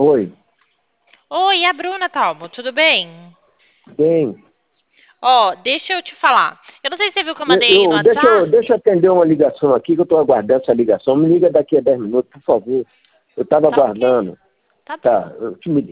Oi, Oi, é a Bruna, Talmo, tudo bem? bem. Ó, deixa eu te falar. Eu não sei se você viu que eu mandei aí no Deixa WhatsApp. eu atender uma ligação aqui, que eu estou aguardando essa ligação. Me liga daqui a 10 minutos, por favor. Eu estava Tá ok. aguardando. Tá bom. Tá, eu te me